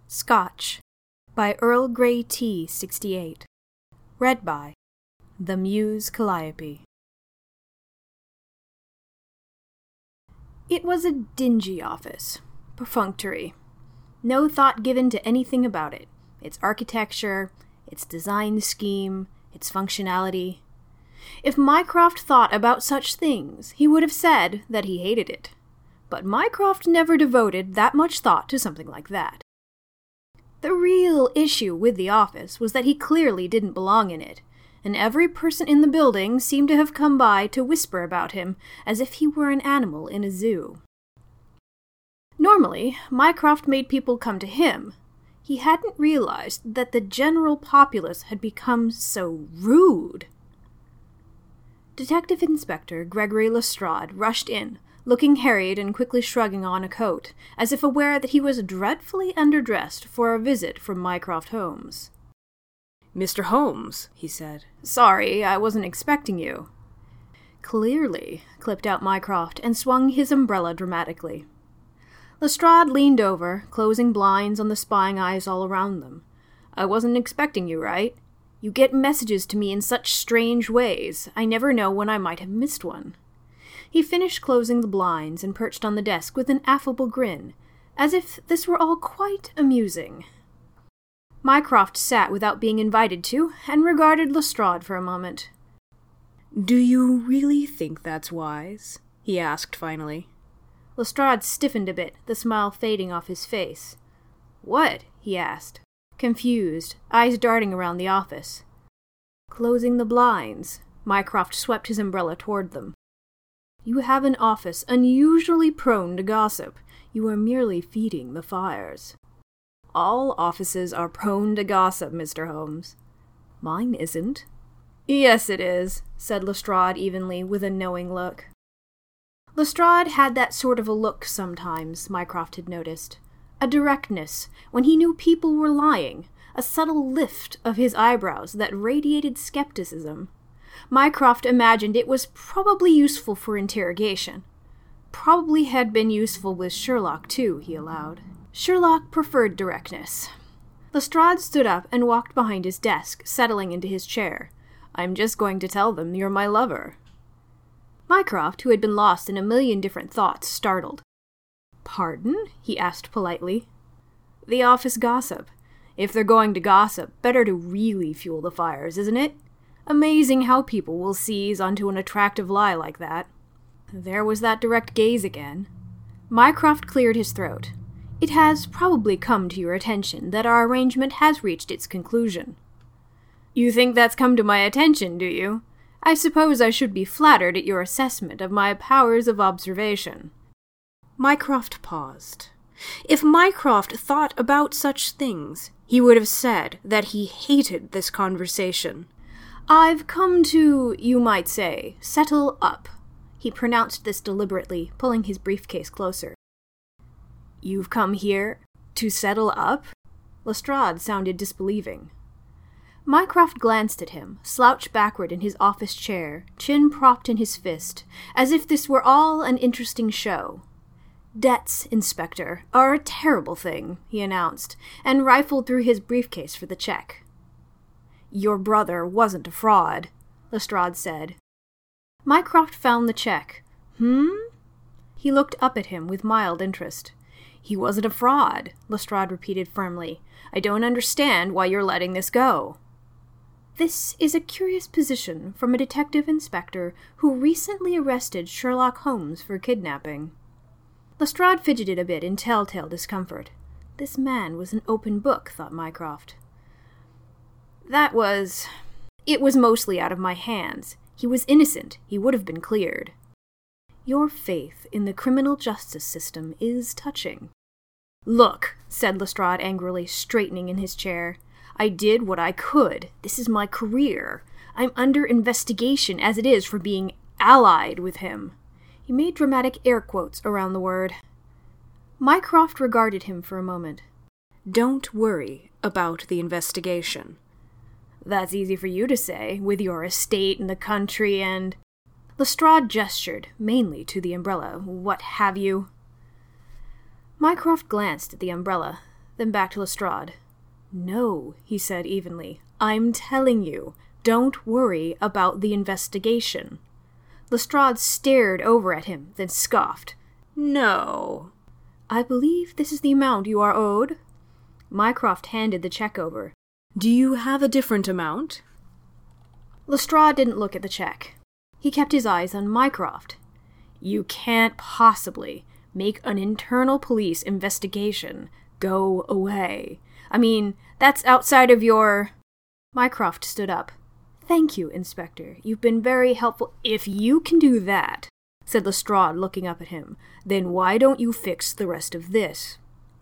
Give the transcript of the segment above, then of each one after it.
Scotch by Earl Grey Tea 68. Read by The Muse Calliope. It was a dingy office, perfunctory. No thought given to anything about it, its architecture, its design scheme, its functionality. If Mycroft thought about such things, he would have said that he hated it. But Mycroft never devoted that much thought to something like that. The real issue with the office was that he clearly didn't belong in it, and every person in the building seemed to have come by to whisper about him as if he were an animal in a zoo. Normally, Mycroft made people come to him. He hadn't realized that the general populace had become so rude. Detective Inspector Gregory Lestrade rushed in, looking harried and quickly shrugging on a coat, as if aware that he was dreadfully underdressed for a visit from Mycroft Holmes. "Mr. Holmes," he said. "Sorry, I wasn't expecting you." "Clearly," clipped out Mycroft, and swung his umbrella dramatically. Lestrade leaned over, closing blinds on the spying eyes all around them. "I wasn't expecting you, right? You get messages to me in such strange ways, I never know when I might have missed one." He finished closing the blinds and perched on the desk with an affable grin, as if this were all quite amusing. Mycroft sat without being invited to, and regarded Lestrade for a moment. "Do you really think that's wise?" he asked finally. Lestrade stiffened a bit, the smile fading off his face. "What?" he asked, confused, eyes darting around the office. "Closing the blinds." Mycroft swept his umbrella toward them. "You have an office unusually prone to gossip. You are merely feeding the fires." "All offices are prone to gossip, Mr. Holmes." "Mine isn't." "Yes, it is," said Lestrade evenly, with a knowing look. Lestrade had that sort of a look sometimes, Mycroft had noticed. A directness, when he knew people were lying, a subtle lift of his eyebrows that radiated skepticism. Mycroft imagined it was probably useful for interrogation. Probably had been useful with Sherlock, too, he allowed. Sherlock preferred directness. Lestrade stood up and walked behind his desk, settling into his chair. "I'm just going to tell them you're my lover." Mycroft, who had been lost in a million different thoughts, startled. "Pardon?" he asked politely. "The office gossip. If they're going to gossip, better to really fuel the fires, isn't it? Amazing how people will seize onto an attractive lie like that." There was that direct gaze again. Mycroft cleared his throat. "It has probably come to your attention that our arrangement has reached its conclusion." "You think that's come to my attention, do you? I suppose I should be flattered at your assessment of my powers of observation." Mycroft paused. If Mycroft thought about such things, he would have said that he hated this conversation. "I've come to, you might say, settle up." He pronounced this deliberately, pulling his briefcase closer. "You've come here to settle up?" Lestrade sounded disbelieving. Mycroft glanced at him, slouched backward in his office chair, chin propped in his fist, as if this were all an interesting show. "Debts, Inspector, are a terrible thing," he announced, and rifled through his briefcase for the check. "Your brother wasn't a fraud," Lestrade said. Mycroft found the check. He looked up at him with mild interest. "He wasn't a fraud," Lestrade repeated firmly. "I don't understand why you're letting this go." This is a curious position from a detective inspector who recently arrested Sherlock Holmes for kidnapping. Lestrade fidgeted a bit in telltale discomfort. This man was an open book, thought Mycroft. It was mostly out of my hands. He was innocent. He would have been cleared." "Your faith in the criminal justice system is touching." "Look," said Lestrade angrily, straightening in his chair. "I did what I could. This is my career. I'm under investigation as it is for being allied with him." He made dramatic air quotes around the word. Mycroft regarded him for a moment. "Don't worry about the investigation." "That's easy for you to say, with your estate in the country and—" Lestrade gestured, mainly to the umbrella. "What have you?" Mycroft glanced at the umbrella. Then back to Lestrade. "No," he said evenly. "I'm telling you. Don't worry about the investigation." Lestrade stared over at him, then scoffed. "No." "I believe this is the amount you are owed." Mycroft handed the check over. "Do you have a different amount?" Lestrade didn't look at the check. He kept his eyes on Mycroft. "You can't possibly make an internal police investigation go away. I mean, that's outside of your—" Mycroft stood up. "Thank you, Inspector. You've been very helpful." "If you can do that," said Lestrade, looking up at him, "then why don't you fix the rest of this?"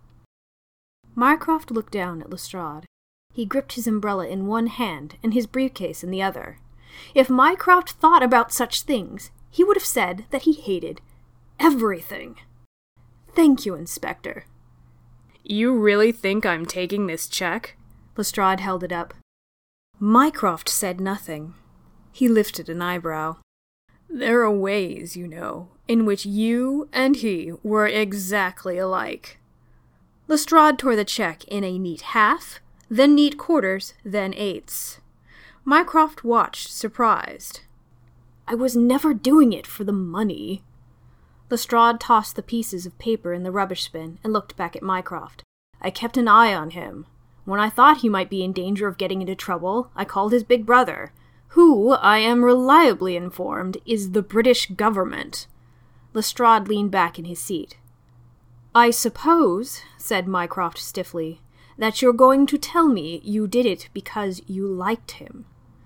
Mycroft looked down at Lestrade. He gripped his umbrella in one hand and his briefcase in the other. If Mycroft thought about such things, he would have said that he hated everything. "Thank you, Inspector." "You really think I'm taking this check?" Lestrade held it up. Mycroft said nothing. He lifted an eyebrow. "There are ways, you know, in which you and he were exactly alike." Lestrade tore the check in a neat half, then neat quarters, then eighths. Mycroft watched, surprised. "I was never doing it for the money." Lestrade tossed the pieces of paper in the rubbish bin and looked back at Mycroft. "I kept an eye on him. When I thought he might be in danger of getting into trouble, I called his big brother, who, I am reliably informed, is the British government." Lestrade leaned back in his seat. "I suppose," said Mycroft stiffly, "that you're going to tell me you did it because you liked him."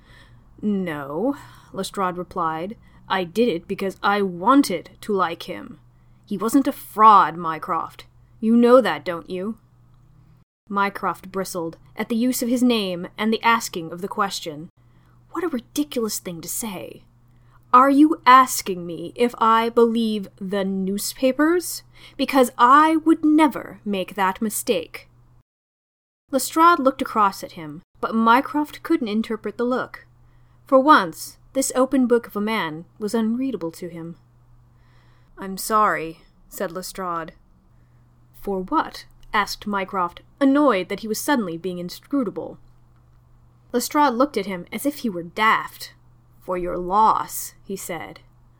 "No," Lestrade replied. "I did it because I wanted to like him. He wasn't a fraud, Mycroft. You know that, don't you?" Mycroft bristled at the use of his name and the asking of the question. What a ridiculous thing to say. "Are you asking me if I believe the newspapers? Because I would never make that mistake." Lestrade looked across at him, but Mycroft couldn't interpret the look. For once, this open book of a man was unreadable to him. "I'm sorry," said Lestrade. "For what?" asked Mycroft, annoyed that he was suddenly being inscrutable. Lestrade looked at him as if he were daft. "For your loss," he said.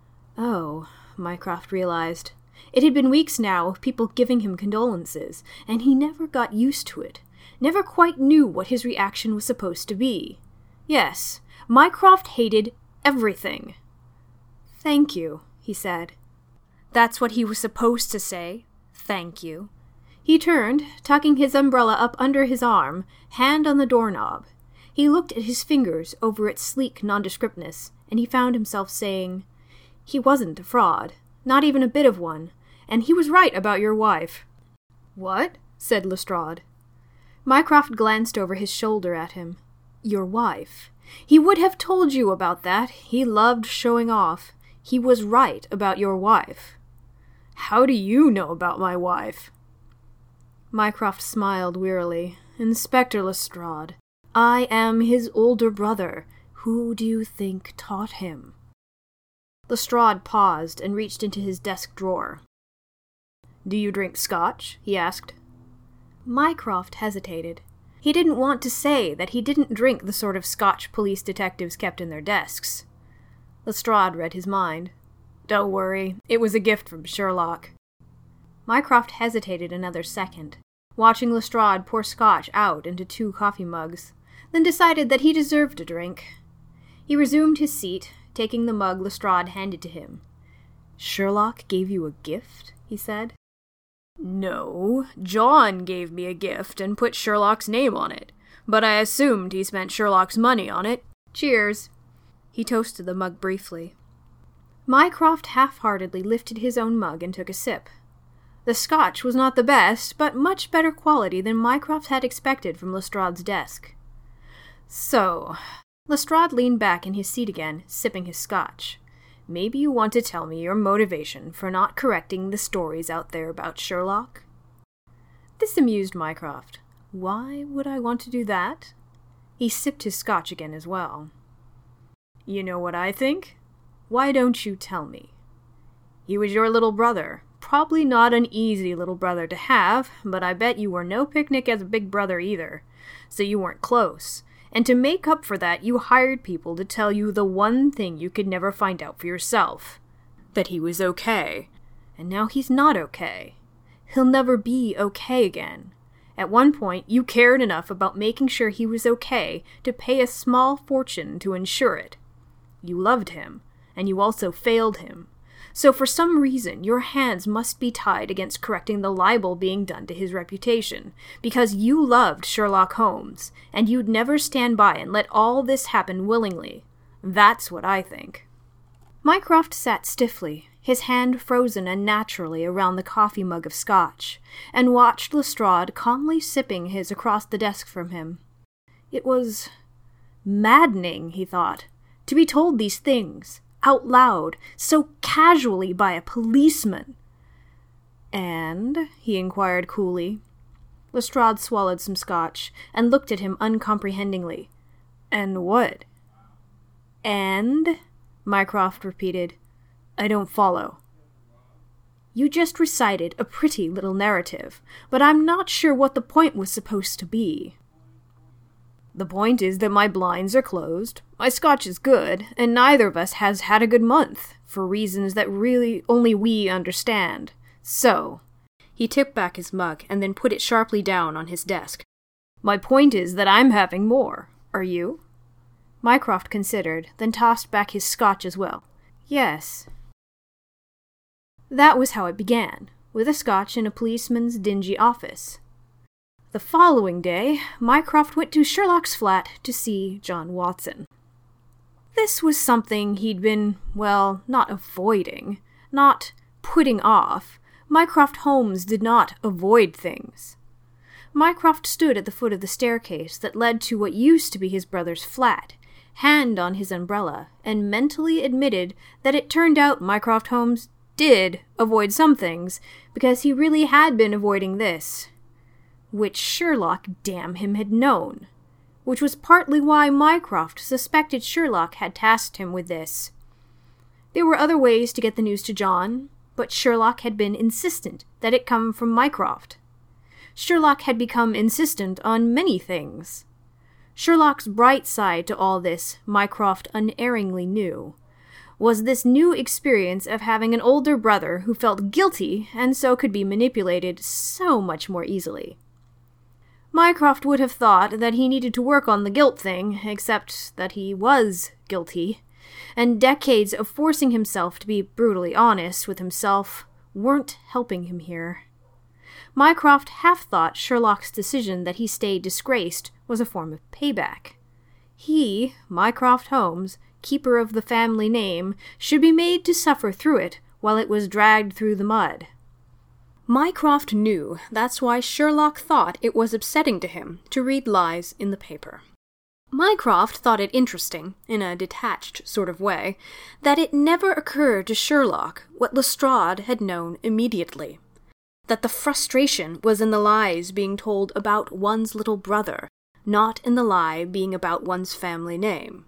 Oh, Mycroft realized. It had been weeks now of people giving him condolences, and he never got used to it, never quite knew what his reaction was supposed to be. Yes, Mycroft hated everything. "Thank you," he said. That's what he was supposed to say. Thank you. He turned, tucking his umbrella up under his arm, hand on the doorknob. He looked at his fingers over its sleek nondescriptness, and he found himself saying, "He wasn't a fraud, not even a bit of one, and he was right about your wife." "What?" said Lestrade. Mycroft glanced over his shoulder at him. "Your wife. He would have told you about that. He loved showing off. He was right about your wife." "How do you know about my wife?" Mycroft smiled wearily. "Inspector Lestrade, I am his older brother. Who do you think taught him?" Lestrade paused and reached into his desk drawer. "Do you drink scotch?" he asked. Mycroft hesitated. He didn't want to say that he didn't drink the sort of Scotch police detectives kept in their desks. Lestrade read his mind. "Don't worry, it was a gift from Sherlock." Mycroft hesitated another second, watching Lestrade pour scotch out into 2 coffee mugs, then decided that he deserved a drink. He resumed his seat, taking the mug Lestrade handed to him. "Sherlock gave you a gift?" he said. "No, John gave me a gift and put Sherlock's name on it, but I assumed he spent Sherlock's money on it. Cheers." He toasted the mug briefly. Mycroft half-heartedly lifted his own mug and took a sip. The scotch was not the best, but much better quality than Mycroft had expected from Lestrade's desk. "So," Lestrade leaned back in his seat again, sipping his scotch. "Maybe you want to tell me your motivation for not correcting the stories out there about Sherlock?" This amused Mycroft. Why would I want to do that? He sipped his scotch again as well. "You know what I think? Why don't you tell me? He was your little brother, probably not an easy little brother to have, but I bet you were no picnic as a big brother either, so you weren't close. And to make up for that, you hired people to tell you the one thing you could never find out for yourself. That he was okay. And now he's not okay. He'll never be okay again. At one point, you cared enough about making sure he was okay to pay a small fortune to ensure it. You loved him, and you also failed him. So for some reason, your hands must be tied against correcting the libel being done to his reputation, because you loved Sherlock Holmes, and you'd never stand by and let all this happen willingly. That's what I think. Mycroft sat stiffly, his hand frozen unnaturally around the coffee mug of scotch, and watched Lestrade calmly sipping his across the desk from him. It was maddening, he thought, to be told these things, out loud, so casually by a policeman. And? He inquired coolly. Lestrade swallowed some scotch, and looked at him uncomprehendingly. And what? And? Mycroft repeated. I don't follow. You just recited a pretty little narrative, but I'm not sure what the point was supposed to be. The point is that my blinds are closed, my scotch is good, and neither of us has had a good month, for reasons that really only we understand. So, he tipped back his mug and then put it sharply down on his desk. My point is that I'm having more. Are you? Mycroft considered, then tossed back his scotch as well. Yes. That was how it began, with a scotch in a policeman's dingy office. The following day, Mycroft went to Sherlock's flat to see John Watson. This was something he'd been, well, not avoiding, not putting off. Mycroft Holmes did not avoid things. Mycroft stood at the foot of the staircase that led to what used to be his brother's flat, hand on his umbrella, and mentally admitted that it turned out Mycroft Holmes did avoid some things, because he really had been avoiding this. Which Sherlock, damn him, had known. Which was partly why Mycroft suspected Sherlock had tasked him with this. There were other ways to get the news to John, but Sherlock had been insistent that it come from Mycroft. Sherlock had become insistent on many things. Sherlock's bright side to all this, Mycroft unerringly knew, was this new experience of having an older brother who felt guilty and so could be manipulated so much more easily. Mycroft would have thought that he needed to work on the guilt thing, except that he was guilty, and decades of forcing himself to be brutally honest with himself weren't helping him here. Mycroft half thought Sherlock's decision that he stayed disgraced was a form of payback. He, Mycroft Holmes, keeper of the family name, should be made to suffer through it while it was dragged through the mud. Mycroft knew that's why Sherlock thought it was upsetting to him to read lies in the paper. Mycroft thought it interesting, in a detached sort of way, that it never occurred to Sherlock what Lestrade had known immediately. That the frustration was in the lies being told about one's little brother, not in the lie being about one's family name.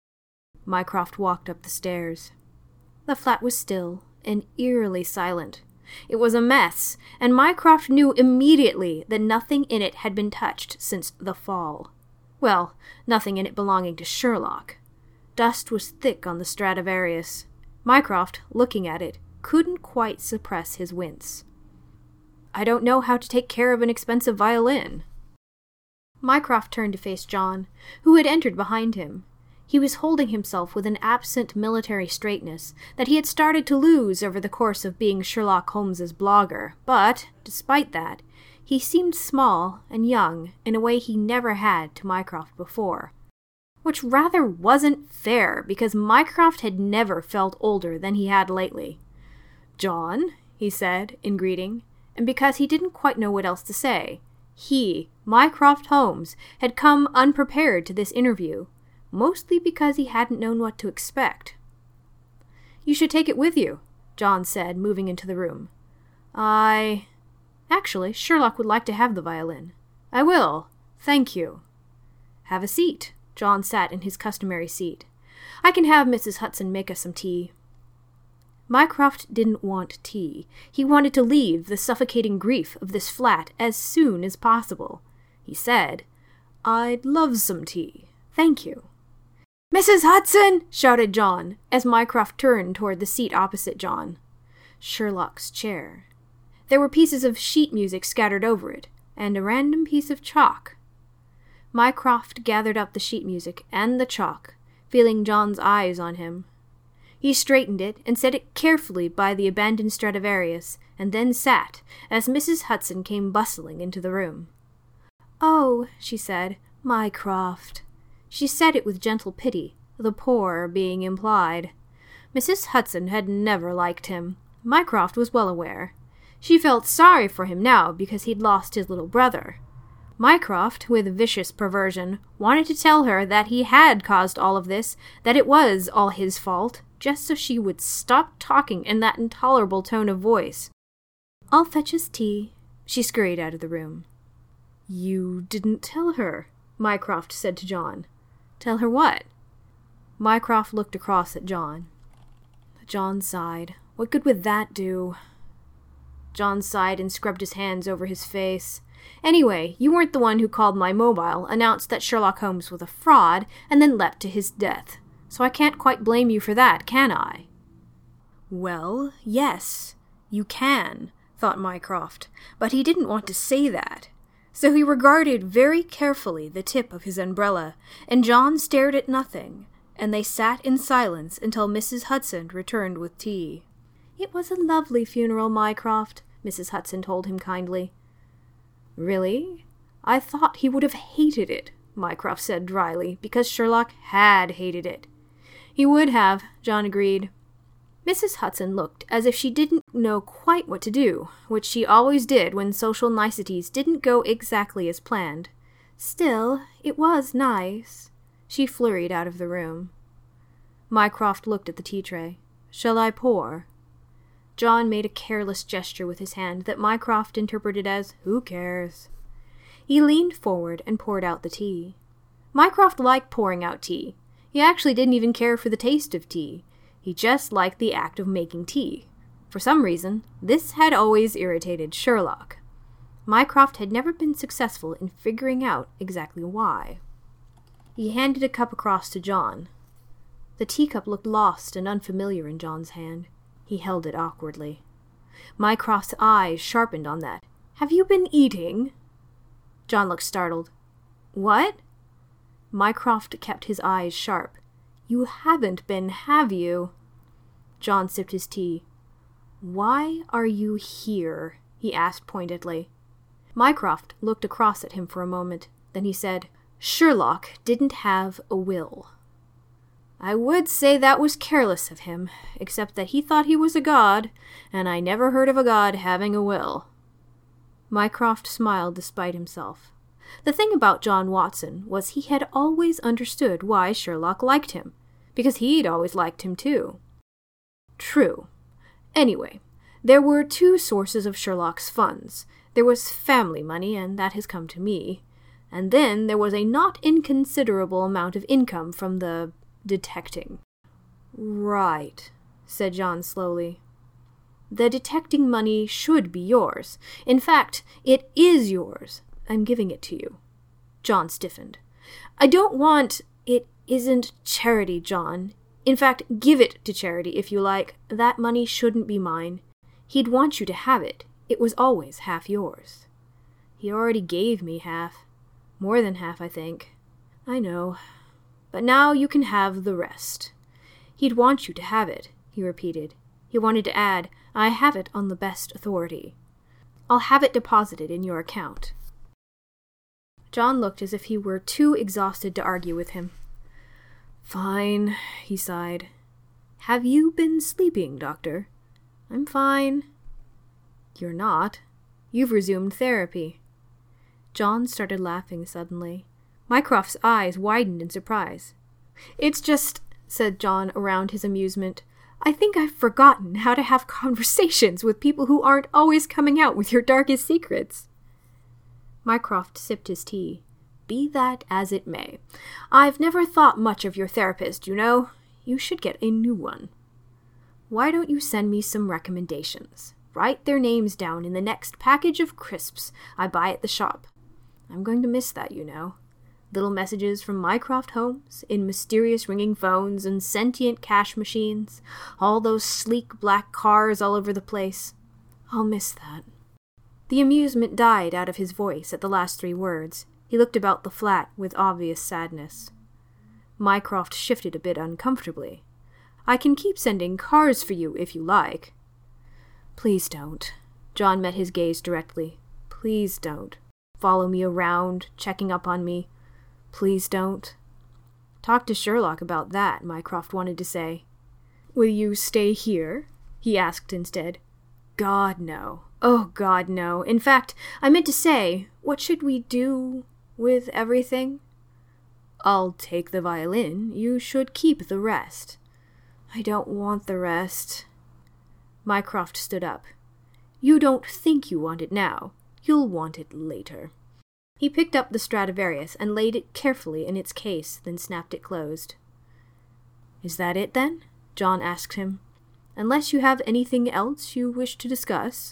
Mycroft walked up the stairs. The flat was still and eerily silent. It was a mess, and Mycroft knew immediately that nothing in it had been touched since the fall. Well, nothing in it belonging to Sherlock. Dust was thick on the Stradivarius. Mycroft, looking at it, couldn't quite suppress his wince. I don't know how to take care of an expensive violin. Mycroft turned to face John, who had entered behind him. He was holding himself with an absent military straightness that he had started to lose over the course of being Sherlock Holmes's blogger, but, despite that, he seemed small and young in a way he never had to Mycroft before. Which rather wasn't fair, because Mycroft had never felt older than he had lately. John, he said, in greeting, and because he didn't quite know what else to say. He, Mycroft Holmes, had come unprepared to this interview, mostly because he hadn't known what to expect. You should take it with you, John said, moving into the room. Actually, Sherlock would like to have the violin. I will. Thank you. Have a seat. John sat in his customary seat. I can have Mrs. Hudson make us some tea. Mycroft didn't want tea. He wanted to leave the suffocating grief of this flat as soon as possible. He said, "I'd love some tea. Thank you." "Mrs. Hudson!" shouted John, as Mycroft turned toward the seat opposite John. Sherlock's chair. There were pieces of sheet music scattered over it, and a random piece of chalk. Mycroft gathered up the sheet music and the chalk, feeling John's eyes on him. He straightened it and set it carefully by the abandoned Stradivarius, and then sat, as Mrs. Hudson came bustling into the room. "Oh," she said, "Mycroft." She said it with gentle pity, the poor being implied. Mrs. Hudson had never liked him. Mycroft was well aware. She felt sorry for him now because he'd lost his little brother. Mycroft, with vicious perversion, wanted to tell her that he had caused all of this, that it was all his fault, just so she would stop talking in that intolerable tone of voice. "I'll fetch us tea." She scurried out of the room. "You didn't tell her," Mycroft said to John. "Tell her what?" Mycroft looked across at John. John sighed. What good would that do? John sighed and scrubbed his hands over his face. "Anyway, you weren't the one who called my mobile, announced that Sherlock Holmes was a fraud, and then leapt to his death. So I can't quite blame you for that, can I?" "Well, yes, you can," thought Mycroft, but he didn't want to say that. So he regarded very carefully the tip of his umbrella, and John stared at nothing, and they sat in silence until Mrs. Hudson returned with tea. "It was a lovely funeral, Mycroft," Mrs. Hudson told him kindly. "Really? I thought he would have hated it," Mycroft said dryly, because Sherlock had hated it. "He would have," John agreed. Mrs. Hudson looked as if she didn't know quite what to do, which she always did when social niceties didn't go exactly as planned. Still, it was nice. She flurried out of the room. Mycroft looked at the tea tray. "Shall I pour?" John made a careless gesture with his hand that Mycroft interpreted as, "Who cares?" He leaned forward and poured out the tea. Mycroft liked pouring out tea. He actually didn't even care for the taste of tea. He just liked the act of making tea. For some reason, this had always irritated Sherlock. Mycroft had never been successful in figuring out exactly why. He handed a cup across to John. The teacup looked lost and unfamiliar in John's hand. He held it awkwardly. Mycroft's eyes sharpened on that. "Have you been eating?" John looked startled. "What?" Mycroft kept his eyes sharp. "You haven't been, have you?" John sipped his tea. "Why are you here?" he asked pointedly. Mycroft looked across at him for a moment. Then he said, "Sherlock didn't have a will." "I would say that was careless of him, except that he thought he was a god, and I never heard of a god having a will." Mycroft smiled despite himself. The thing about John Watson was he had always understood why Sherlock liked him, because he'd always liked him too. True. Anyway, there were two sources of Sherlock's funds. There was family money, and that has come to me. And then there was a not inconsiderable amount of income from the detecting. "Right," said John slowly. "The detecting money should be yours. In fact, it is yours. I'm giving it to you." John stiffened. "I don't want... It isn't charity, John. In fact, give it to charity if you like. That money shouldn't be mine. He'd want you to have it. It was always half yours." "He already gave me half. More than half, I think." "I know. But now you can have the rest." "He'd want you to have it," he repeated. He wanted to add, "I have it on the best authority. I'll have it deposited in your account." John looked as if he were too exhausted to argue with him. "Fine," he sighed. "Have you been sleeping, Doctor?" "I'm fine." "You're not. You've resumed therapy." John started laughing suddenly. Mycroft's eyes widened in surprise. "It's just," said John around his amusement, "I think I've forgotten how to have conversations with people who aren't always coming out with your darkest secrets." Mycroft sipped his tea. "Be that as it may. I've never thought much of your therapist, you know. You should get a new one." Why don't you send me some recommendations? Write their names down in the next package of crisps I buy at the shop. I'm going to miss that, you know. Little messages from Mycroft Holmes in mysterious ringing phones and sentient cash machines. All those sleek black cars all over the place. I'll miss that. The amusement died out of his voice at the last 3 words. He looked about the flat with obvious sadness. Mycroft shifted a bit uncomfortably. I can keep sending cars for you if you like. Please don't. John met his gaze directly. Please don't. Follow me around, checking up on me. Please don't. Talk to Sherlock about that, Mycroft wanted to say. Will you stay here? He asked instead. God, no. Oh, God, no. In fact, I meant to say, what should we do with everything? I'll take the violin. You should keep the rest. I don't want the rest. Mycroft stood up. You don't think you want it now. You'll want it later. He picked up the Stradivarius and laid it carefully in its case, then snapped it closed. Is that it, then? John asked him. Unless you have anything else you wish to discuss?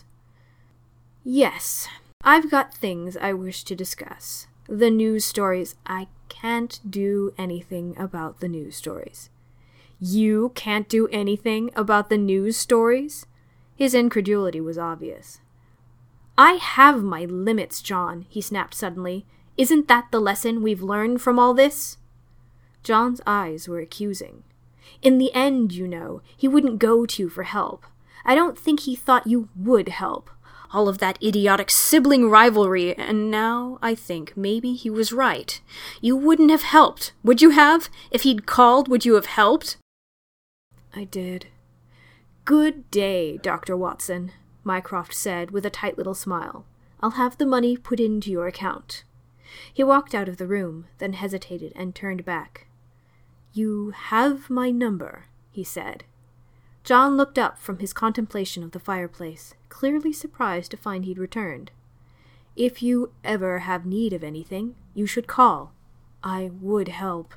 Yes, I've got things I wish to discuss. The news stories. I can't do anything about the news stories. You can't do anything about the news stories? His incredulity was obvious. I have my limits, John, he snapped suddenly. Isn't that the lesson we've learned from all this? John's eyes were accusing. In the end, you know, he wouldn't go to you for help. I don't think he thought you would help. All of that idiotic sibling rivalry, and now I think maybe he was right. You wouldn't have helped, would you have? If he'd called, would you have helped? I did. Good day, Dr. Watson, Mycroft said with a tight little smile. I'll have the money put into your account. He walked out of the room, then hesitated and turned back. You have my number, he said. John looked up from his contemplation of the fireplace, clearly surprised to find he'd returned. If you ever have need of anything, you should call. I would help.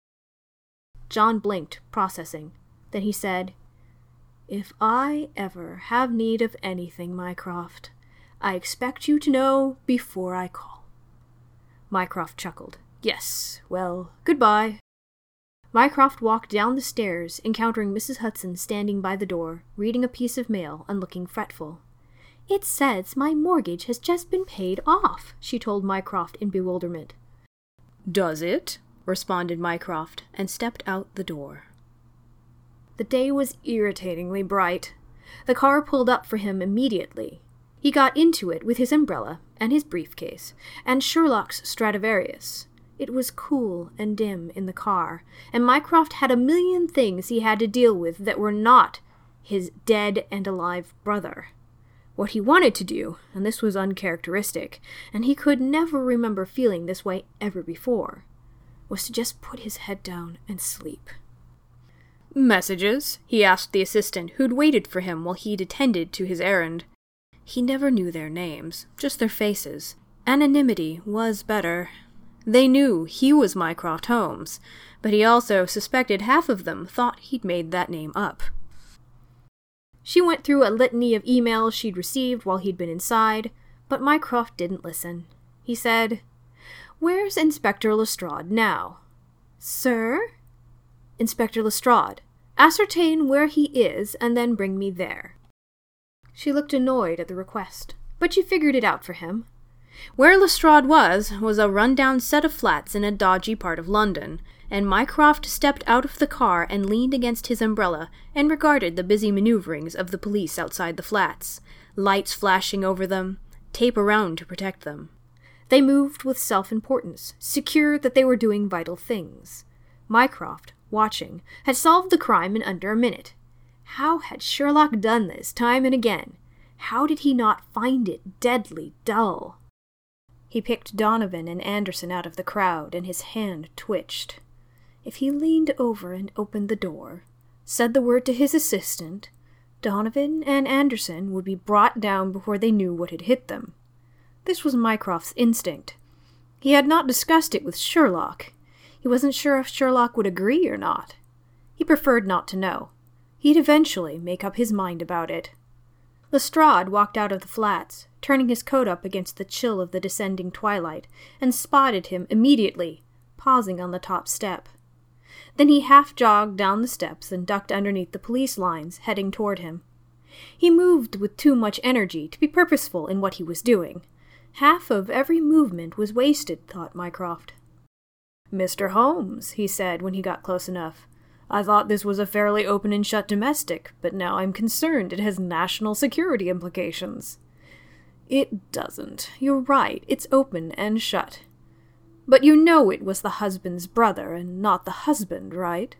John blinked, processing. Then he said, If I ever have need of anything, Mycroft, I expect you to know before I call. Mycroft chuckled. Yes, well, goodbye. Mycroft walked down the stairs, encountering Mrs. Hudson standing by the door, reading a piece of mail and looking fretful. It says my mortgage has just been paid off, she told Mycroft in bewilderment. Does it? Responded Mycroft, and stepped out the door. The day was irritatingly bright. The car pulled up for him immediately. He got into it with his umbrella and his briefcase, and Sherlock's Stradivarius. It was cool and dim in the car, and Mycroft had a million things he had to deal with that were not his dead and alive brother. What he wanted to do, and this was uncharacteristic, and he could never remember feeling this way ever before, was to just put his head down and sleep. Messages? He asked the assistant who'd waited for him while he'd attended to his errand. He never knew their names, just their faces. Anonymity was better. They knew he was Mycroft Holmes, but he also suspected half of them thought he'd made that name up. She went through a litany of emails she'd received while he'd been inside, but Mycroft didn't listen. He said, Where's Inspector Lestrade now? Sir? Inspector Lestrade. Ascertain where he is, and then bring me there. She looked annoyed at the request, but she figured it out for him. Where Lestrade was a run-down set of flats in a dodgy part of London, and Mycroft stepped out of the car and leaned against his umbrella and regarded the busy maneuverings of the police outside the flats, lights flashing over them, tape around to protect them. They moved with self-importance, secure that they were doing vital things. Mycroft, watching, had solved the crime in under a minute. How had Sherlock done this time and again? How did he not find it deadly dull? He picked Donovan and Anderson out of the crowd, and his hand twitched. If he leaned over and opened the door, said the word to his assistant, Donovan and Anderson would be brought down before they knew what had hit them. This was Mycroft's instinct. He had not discussed it with Sherlock. He wasn't sure if Sherlock would agree or not. He preferred not to know. He'd eventually make up his mind about it. Lestrade walked out of the flats, turning his coat up against the chill of the descending twilight, and spotted him immediately, pausing on the top step. Then he half-jogged down the steps and ducked underneath the police lines, heading toward him. He moved with too much energy to be purposeful in what he was doing. Half of every movement was wasted, thought Mycroft. "Mr. Holmes," he said when he got close enough. "I thought this was a fairly open and shut domestic, but now I'm concerned it has national security implications." "It doesn't. You're right, it's open and shut. But you know it was the husband's brother and not the husband, right?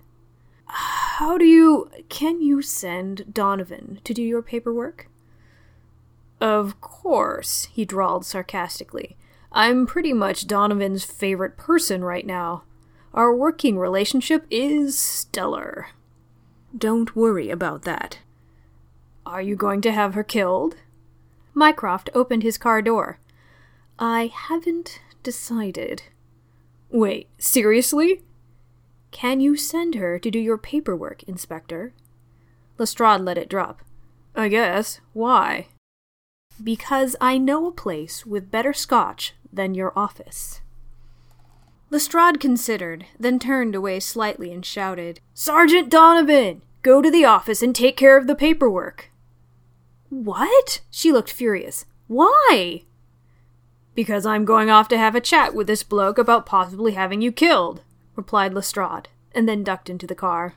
Can you send Donovan to do your paperwork?" "Of course," he drawled sarcastically. "I'm pretty much Donovan's favorite person right now. Our working relationship is stellar." "Don't worry about that." "Are you going to have her killed?" Mycroft opened his car door. "I haven't decided." "Wait, seriously?" "Can you send her to do your paperwork, Inspector?" Lestrade let it drop. "I guess. Why?" "Because I know a place with better scotch than your office." Lestrade considered, then turned away slightly and shouted, "Sergeant Donovan! Go to the office and take care of the paperwork." "What?" She looked furious. "Why?" "Because I'm going off to have a chat with this bloke about possibly having you killed," replied Lestrade, and then ducked into the car.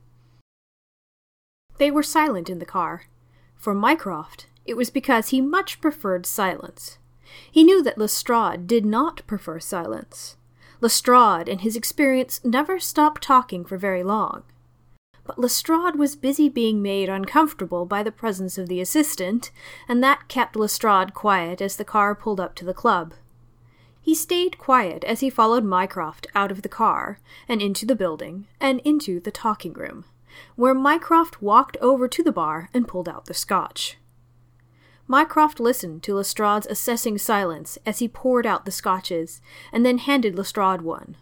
They were silent in the car. For Mycroft, it was because he much preferred silence. He knew that Lestrade did not prefer silence. Lestrade, in his experience, never stopped talking for very long. But Lestrade was busy being made uncomfortable by the presence of the assistant, and that kept Lestrade quiet as the car pulled up to the club. He stayed quiet as he followed Mycroft out of the car, and into the building, and into the talking room, where Mycroft walked over to the bar and pulled out the scotch. Mycroft listened to Lestrade's assessing silence as he poured out the scotches, and then handed Lestrade one.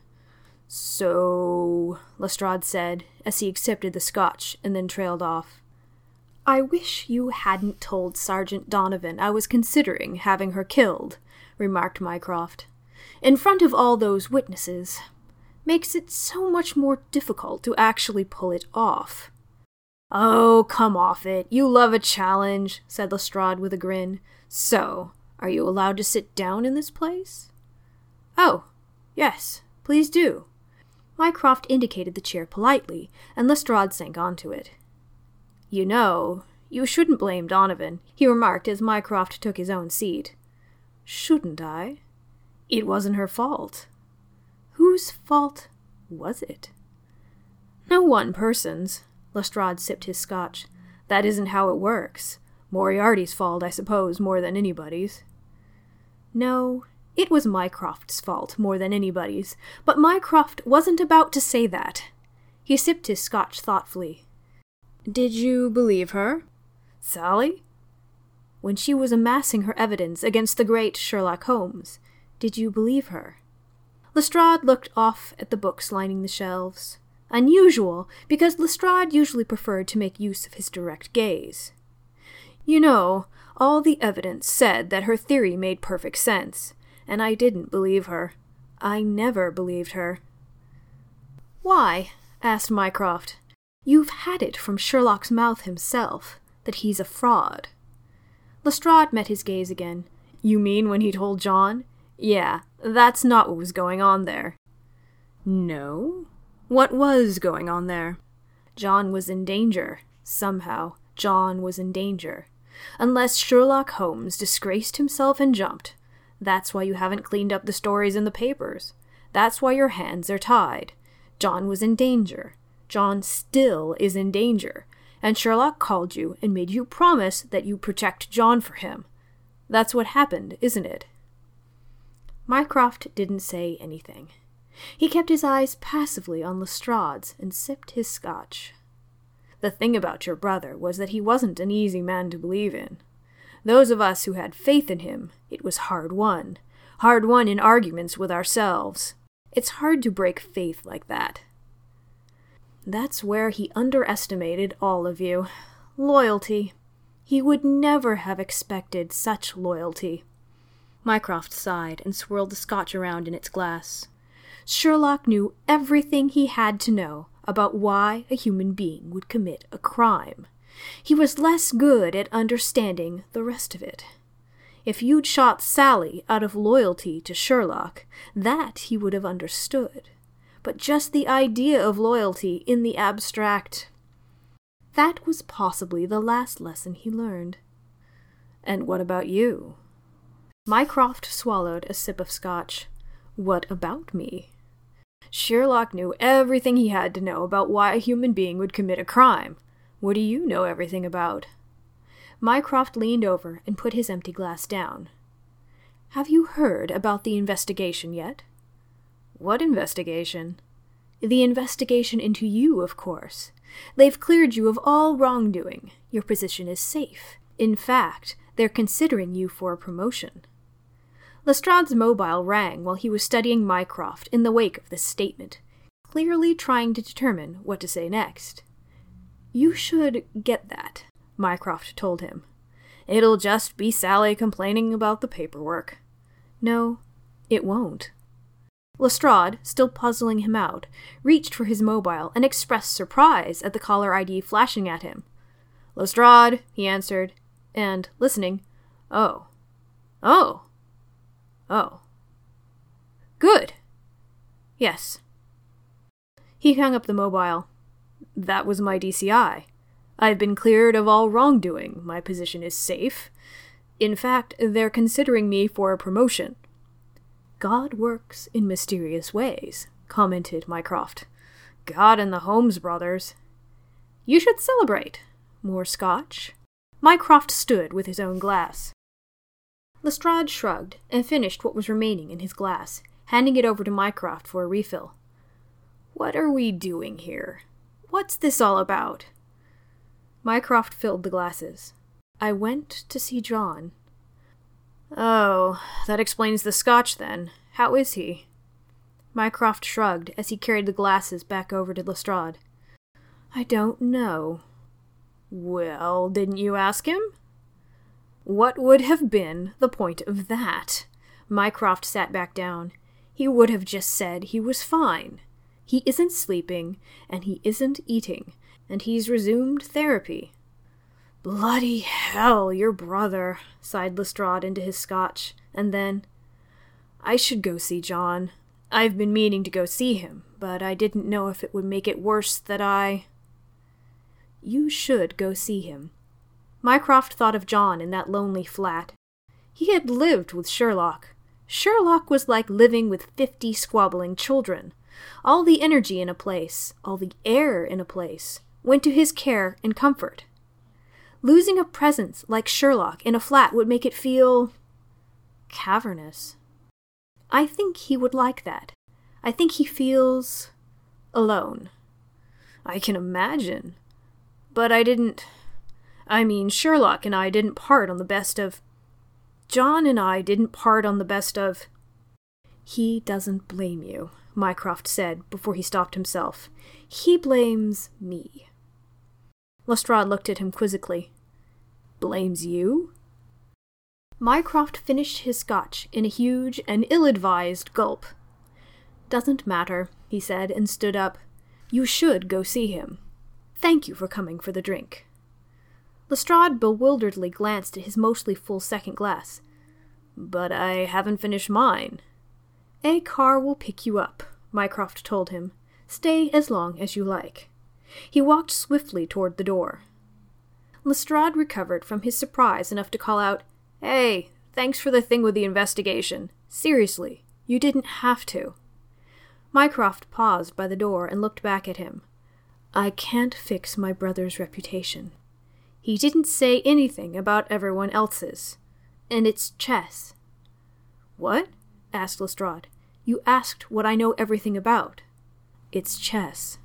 "So," Lestrade said, as he accepted the scotch and then trailed off. "I wish you hadn't told Sergeant Donovan I was considering having her killed," remarked Mycroft. "In front of all those witnesses. Makes it so much more difficult to actually pull it off." "Oh, come off it. You love a challenge," said Lestrade with a grin. "So, are you allowed to sit down in this place?" "Oh, yes, please do." Mycroft indicated the chair politely, and Lestrade sank onto it. "You know, you shouldn't blame Donovan," he remarked as Mycroft took his own seat. "Shouldn't I? It wasn't her fault." "Whose fault was it?" "No one person's." Lestrade sipped his scotch. "That isn't how it works. Moriarty's fault, I suppose, more than anybody's." No, it was Mycroft's fault more than anybody's, but Mycroft wasn't about to say that. He sipped his scotch thoughtfully. "Did you believe her? Sally? When she was amassing her evidence against the great Sherlock Holmes, did you believe her?" Lestrade looked off at the books lining the shelves. Unusual, because Lestrade usually preferred to make use of his direct gaze. "You know, all the evidence said that her theory made perfect sense, and I didn't believe her. I never believed her." "Why?" asked Mycroft. "You've had it from Sherlock's mouth himself, that he's a fraud." Lestrade met his gaze again. "You mean when he told John? Yeah, that's not what was going on there." "No? What was going on there?" "John was in danger. Somehow, John was in danger. Unless Sherlock Holmes disgraced himself and jumped. That's why you haven't cleaned up the stories in the papers. That's why your hands are tied. John was in danger. John still is in danger. And Sherlock called you and made you promise that you protect John for him. That's what happened, isn't it?" Mycroft didn't say anything. He kept his eyes passively on Lestrade's and sipped his scotch. "The thing about your brother was that he wasn't an easy man to believe in. Those of us who had faith in him, it was hard won in arguments with ourselves. It's hard to break faith like that." That's where he underestimated all of you. Loyalty. He would never have expected such loyalty. Mycroft sighed and swirled the scotch around in its glass. Sherlock knew everything he had to know about why a human being would commit a crime. He was less good at understanding the rest of it. If you'd shot Sally out of loyalty to Sherlock, that he would have understood. But just the idea of loyalty in the abstract, that was possibly the last lesson he learned. And what about you? Mycroft swallowed a sip of scotch. What about me? Sherlock knew everything he had to know about why a human being would commit a crime. What do you know everything about? Mycroft leaned over and put his empty glass down. Have you heard about the investigation yet? What investigation? The investigation into you, of course. They've cleared you of all wrongdoing. Your position is safe. In fact, they're considering you for a promotion. Lestrade's mobile rang while he was studying Mycroft in the wake of this statement, clearly trying to determine what to say next. You should get that, Mycroft told him. It'll just be Sally complaining about the paperwork. No, it won't. Lestrade, still puzzling him out, reached for his mobile and expressed surprise at the caller ID flashing at him. Lestrade, he answered, and, listening, Oh. Good. Yes. He hung up the mobile. That was my DCI. I've been cleared of all wrongdoing. My position is safe. In fact, they're considering me for a promotion. God works in mysterious ways, commented Mycroft. God and the Holmes brothers. You should celebrate. More scotch? Mycroft stood with his own glass. Lestrade shrugged and finished what was remaining in his glass, handing it over to Mycroft for a refill. What are we doing here? What's this all about? Mycroft filled the glasses. I went to see John. Oh, that explains the scotch then. How is he? Mycroft shrugged as he carried the glasses back over to Lestrade. I don't know. Well, didn't you ask him? What would have been the point of that? Mycroft sat back down. He would have just said he was fine. He isn't sleeping, and he isn't eating, and he's resumed therapy. Bloody hell, your brother, sighed Lestrade into his scotch, and then, I should go see John. I've been meaning to go see him, but I didn't know if it would make it worse that I... You should go see him. Mycroft thought of John in that lonely flat. He had lived with Sherlock. Sherlock was like living with 50 squabbling children. All the energy in a place, all the air in a place, went to his care and comfort. Losing a presence like Sherlock in a flat would make it feel... cavernous. I think he would like that. I think he feels... alone. I can imagine. But Sherlock and I didn't part on the best of... John and I didn't part on the best of... He doesn't blame you, Mycroft said before he stopped himself. He blames me. Lestrade looked at him quizzically. Blames you? Mycroft finished his scotch in a huge and ill-advised gulp. Doesn't matter, he said, and stood up. You should go see him. Thank you for coming for the drink. Lestrade bewilderedly glanced at his mostly full second glass. But I haven't finished mine. A car will pick you up, Mycroft told him. Stay as long as you like. He walked swiftly toward the door. Lestrade recovered from his surprise enough to call out, Hey, thanks for the thing with the investigation. Seriously, you didn't have to. Mycroft paused by the door and looked back at him. I can't fix my brother's reputation. He didn't say anything about everyone else's. And it's chess. What? Asked Lestrade. You asked what I know everything about. It's chess.